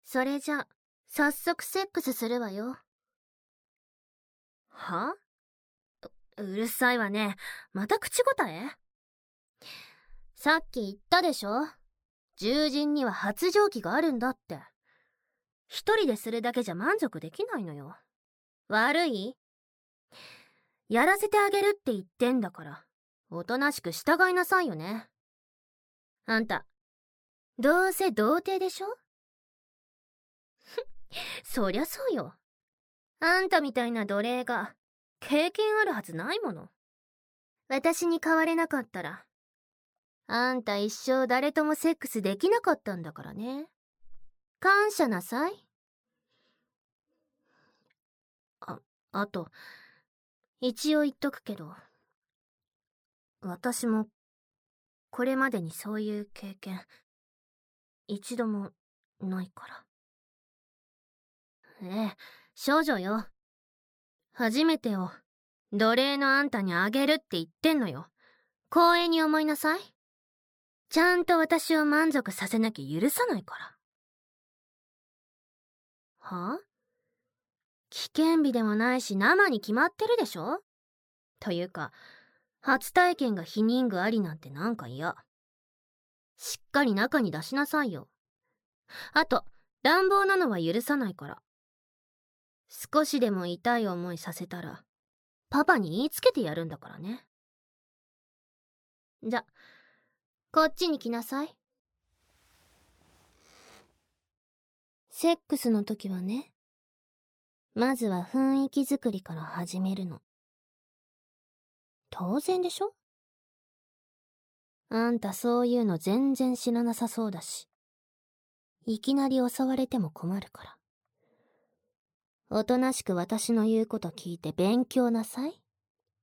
それじゃ、早速セックスするわよ。は？うるさいわね。また口答え？さっき言ったでしょ？獣人には発情期があるんだって。一人でするだけじゃ満足できないのよ。悪い？やらせてあげるって言ってんだから、おとなしく従いなさいよね。あんた、どうせ童貞でしょ？そりゃそうよ。あんたみたいな奴隷が、経験あるはずないもの。私に変われなかったら、あんた一生誰ともセックスできなかったんだからね。感謝なさい。あと、一応言っとくけど、私も、これまでにそういう経験、一度もないから。ええ、少女よ。初めてを、奴隷のあんたにあげるって言ってんのよ。光栄に思いなさい。ちゃんと私を満足させなきゃ許さないから。は？危険日でもないし生に決まってるでしょ？というか、初体験が避妊具ありなんてなんか嫌。しっかり中に出しなさいよ。あと、乱暴なのは許さないから。少しでも痛い思いさせたら、パパに言いつけてやるんだからね。じゃ、こっちに来なさい。セックスの時はね、まずは雰囲気作りから始めるの。当然でしょ？あんたそういうの全然知らなさそうだし、いきなり襲われても困るから。おとなしく私の言うこと聞いて勉強なさい。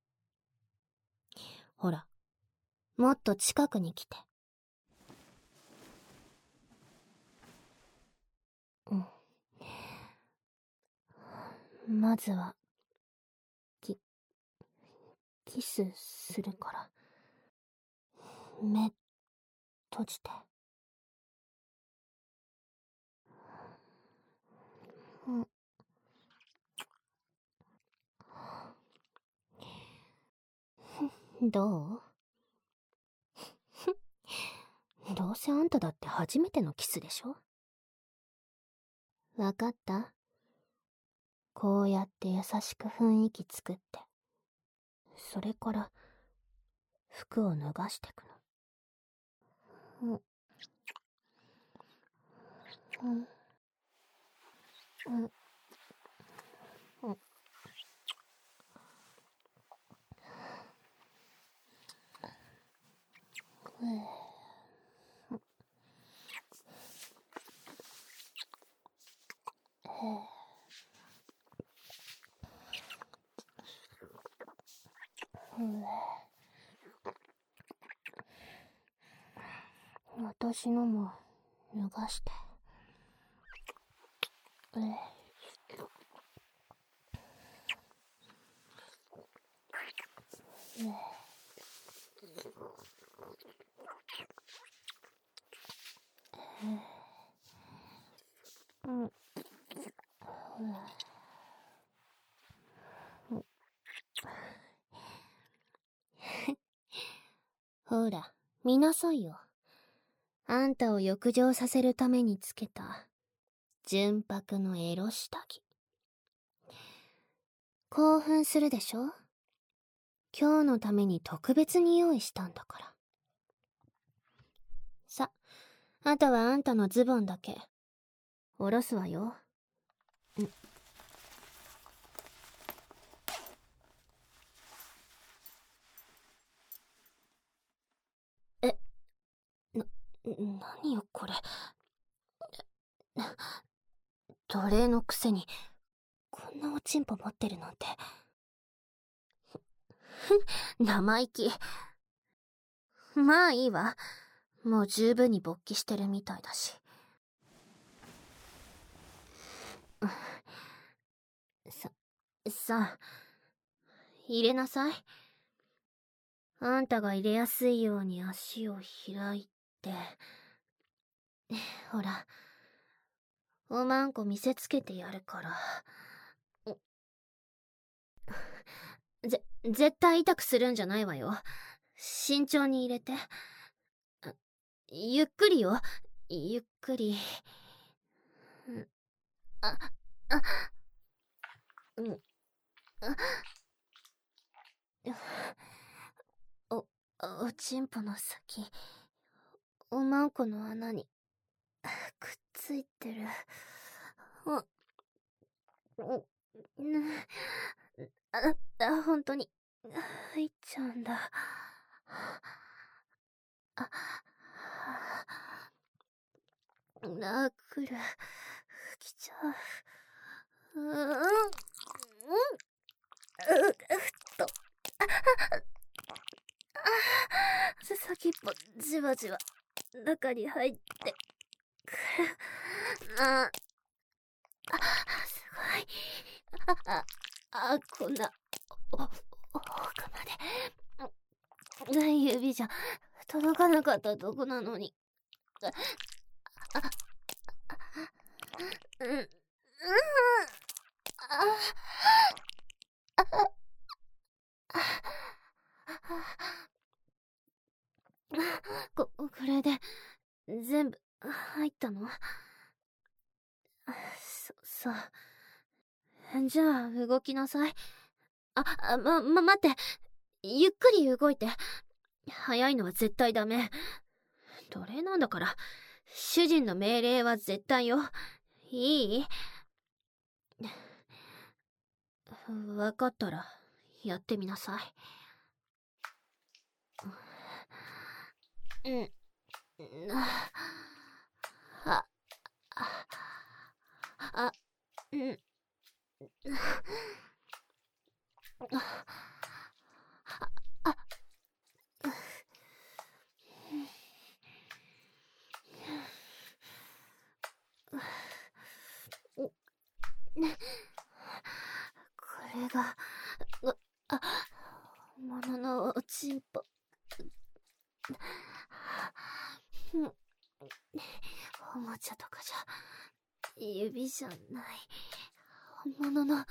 ほら、もっと近くに来て。まずは、キスするから。目、閉じて。どう？どうせあんただって初めてのキスでしょ？わかった？こうやって優しく雰囲気作って、それから服を脱がしてくの。私のも脱がして。ほら、見なさいよ。あんたを浴場させるためにつけた純白のエロ下着。興奮するでしょ？今日のために特別に用意したんだから。さ、あとはあんたのズボンだけ下ろすわよ。何よこれ。奴隷のくせにこんなおちんぽ持ってるなんて。生意気。まあいいわ。もう十分に勃起してるみたいだし。さあ、入れなさい。あんたが入れやすいように足を開いて。ほら、 おまんこ見せつけてやるから。絶対痛くするんじゃないわよ。慎重に入れて。ゆっくりよ。ゆっくり。あ、あ、うん。お、おちんぽの先、おまんこの穴に、くっついてる。本当に、入っちゃうんだ。来る。来ちゃう。と。先っぽ、じわじわ、中に入ってくる。すごい。こんな、奥まで。指じゃ、届かなかったとこなのに。これで、全部、入ったの？そう。じゃあ、動きなさい。待って。ゆっくり動いて。早いのは絶対ダメ。奴隷なんだから、主人の命令は絶対よ。いい？わかったら、やってみなさい。これが、本物のおちんぽ。おもちゃとかじゃ、指じゃない。本物の。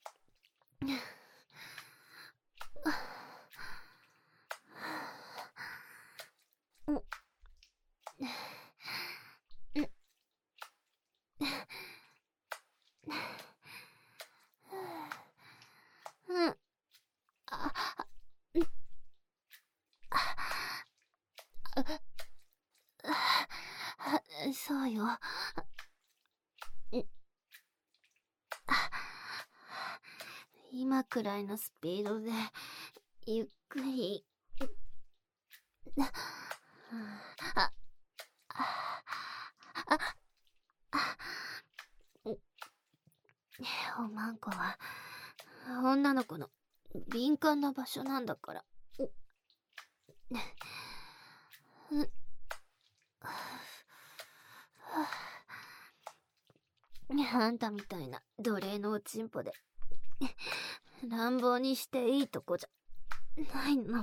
そうよ。今くらいのスピードで、ゆっくり。おまんこは、女の子の敏感な場所なんだから。あんたみたいな奴隷のおちんぽで乱暴にしていいとこじゃないの。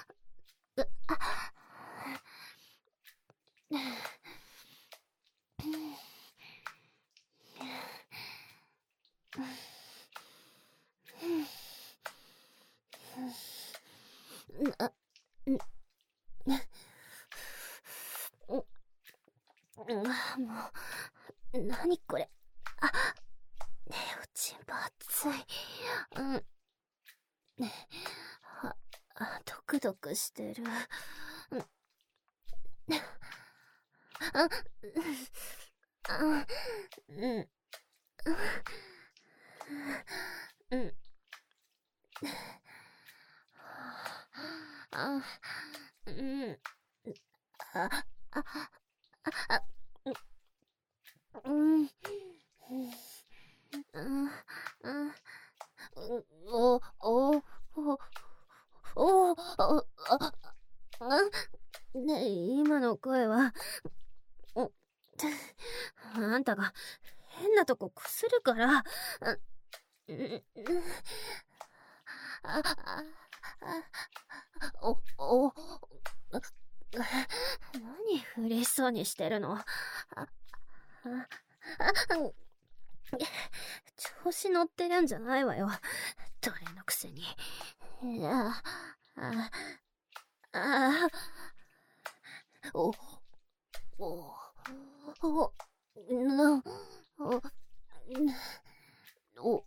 もう、何これ。おちんぽ熱い。ドクドクしてる。ねえ、今の声は、あんたが変なとここするから。何嬉しそうにしてるの？ 調子乗ってるんじゃないわよ。どれのくせに。いや、お、お、お、な、お、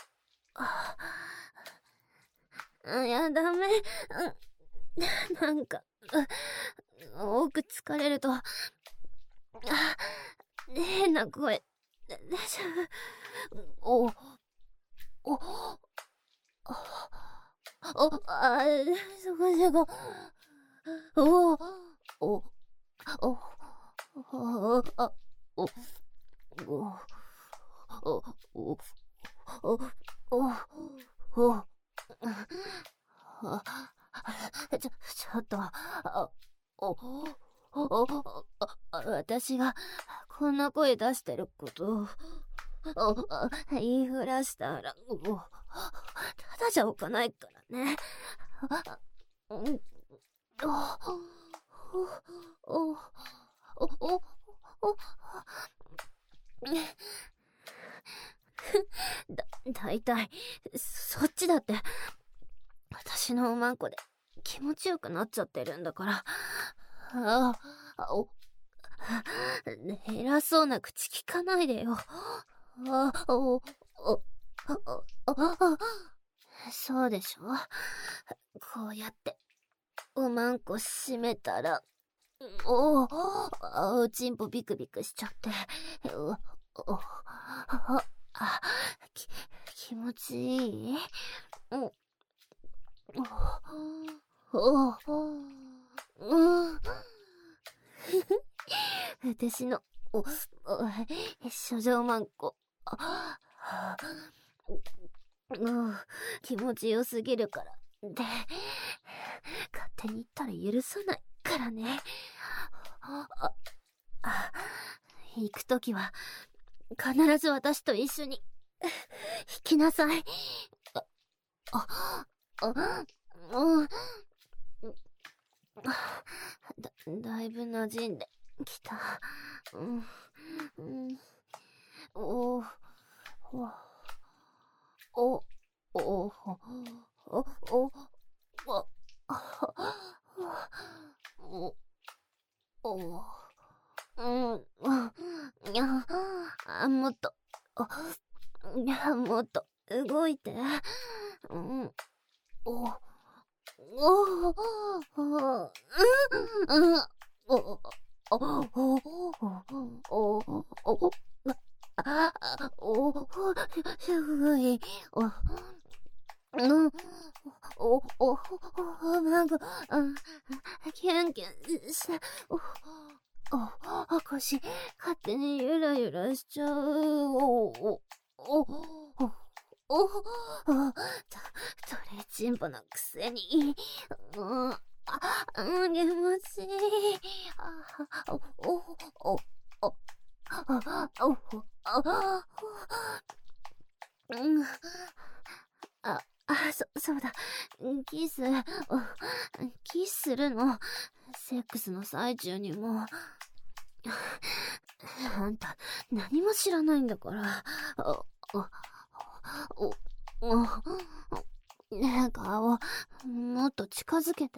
いや、ダメ。なんか、奥疲れると、変な声、出ちゃう。そこそこ。お、お、お、お、あ、お、お、お、お、お、お、ちょっと、私がこんな声出してること言いふらしたら、ただじゃおかないからね。だいたいそっちだって私のおまんこで気持ちよくなっちゃってるんだから。偉そうな口聞かないでよ。そうでしょ。こうやっておまんこ閉めたら、おちんぽビクビクしちゃって、気持ちいい？私の処女まんこ、気持ちよすぎるからで、勝手に言ったら許さないからね。行くときは必ず私と一緒に引きなさい。だいぶ馴染んできた。もっと、もっと動いて。すごい。なんか、キュンキュンして、腰、勝手にゆらゆらしちゃう。トレチンポのくせに。気持ちいい。そうだ。キスするの。セックスの最中にも。あんた、何も知らないんだから。ねえ、顔、もっと近づけて。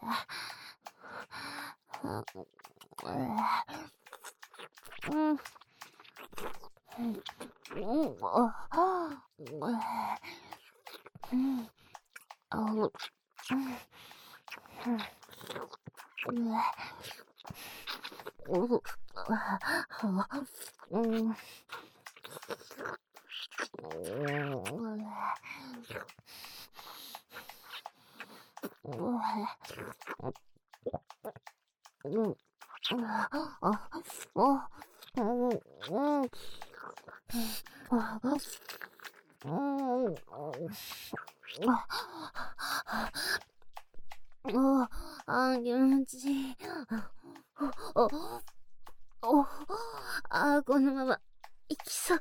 気持ちいい。このまま行きそう。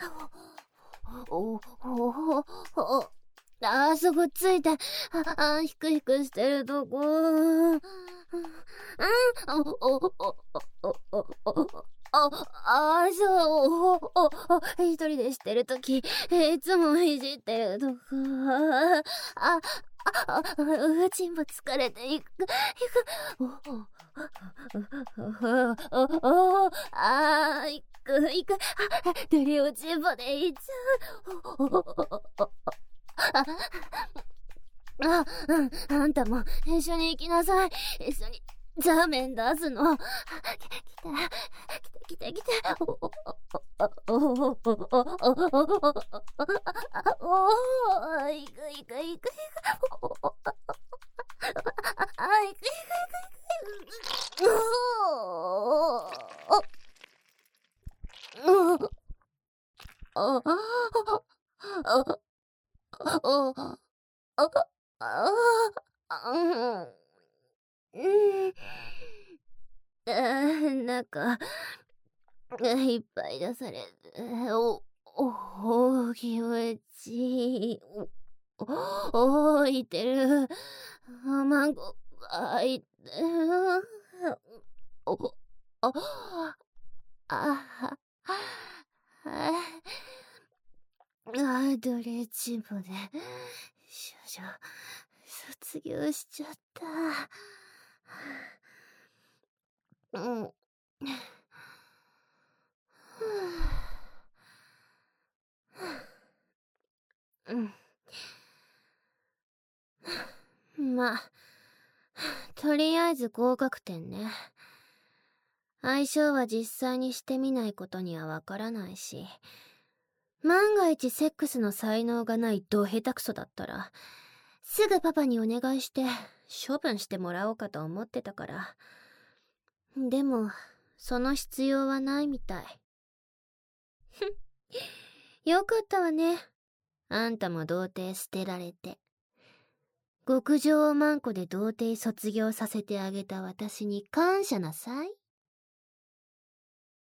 そこついて、ひくひくしてるとこ。 そう、一人でしてるとき、いつもいじってるとか、うちんも疲れていく、行く、ドリおちんぼでいっちゃう。あんたも一緒に行きなさい。一緒にザーメン出すの。来て。行く。なんか、いっぱい出されて、気持ちいい。置いてる。卵が開いてる。あ、ドレッジンボで、少女、卒業しちゃった。まあ、とりあえず合格点ね。相性は実際にしてみないことにはわからないし、万が一セックスの才能がないド下手くそだったら、すぐパパにお願いして処分してもらおうかと思ってたから。でも、その必要はないみたい。よかったわね。あんたも童貞捨てられて。極上をマンコで童貞卒業させてあげた私に感謝なさい。